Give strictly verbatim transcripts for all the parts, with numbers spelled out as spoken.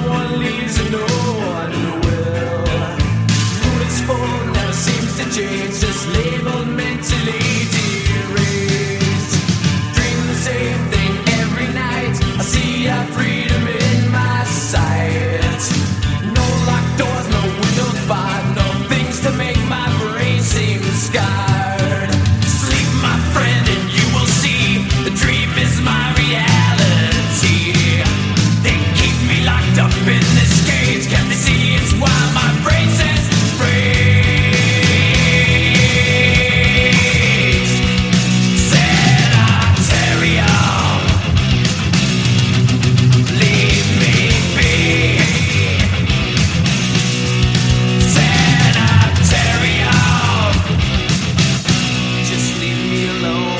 one leaves and no one will. Moon is full, never seems to change, just labeled mentally deranged. Dream the same thing every night, I see our freedom in my sight. No locked doors, no windows barred, no things to make my brain seem scarred. Sleep, my friend, and you will see the dream is my reality. They keep me locked up in this cage, can't they see it's why my brain says rage? Sanitarium, leave me be. Sanitarium, just leave me alone.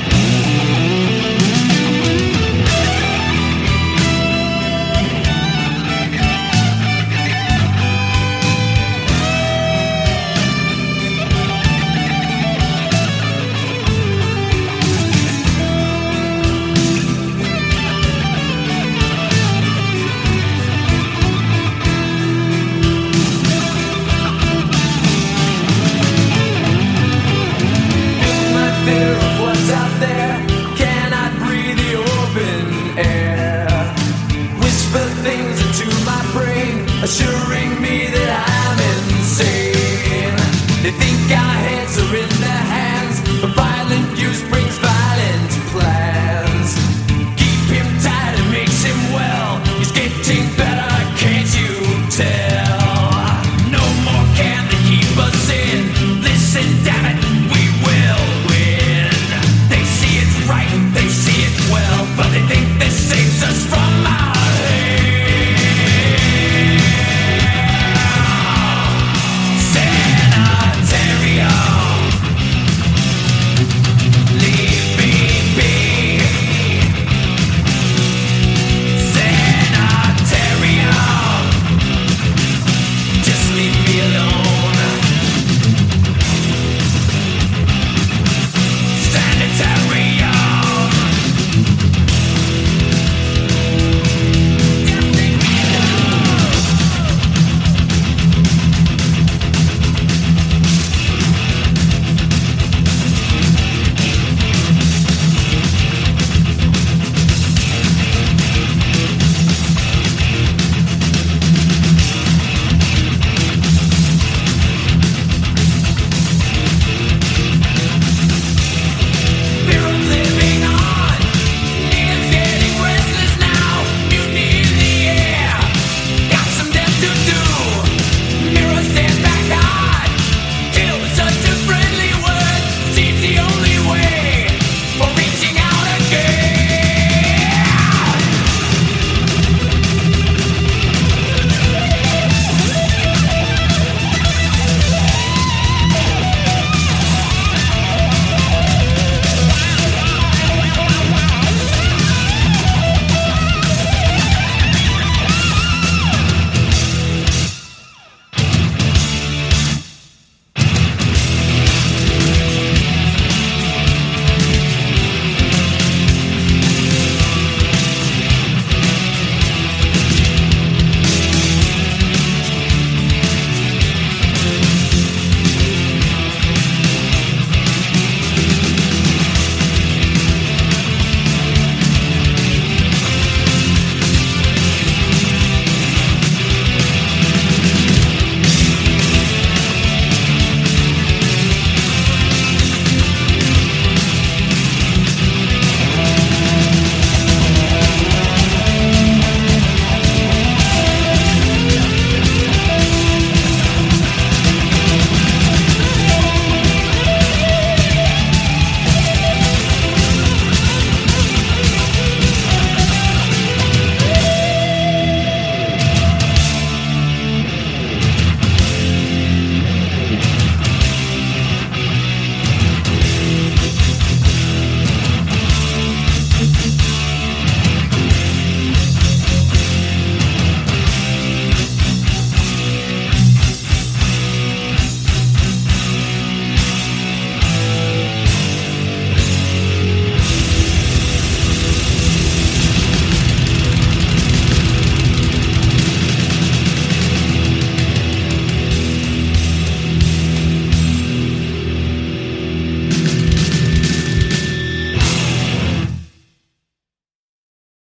My fear of what's out there cannot breathe the open air. Whisper things into my brain, assuring me that I'm insane. They think our heads are in their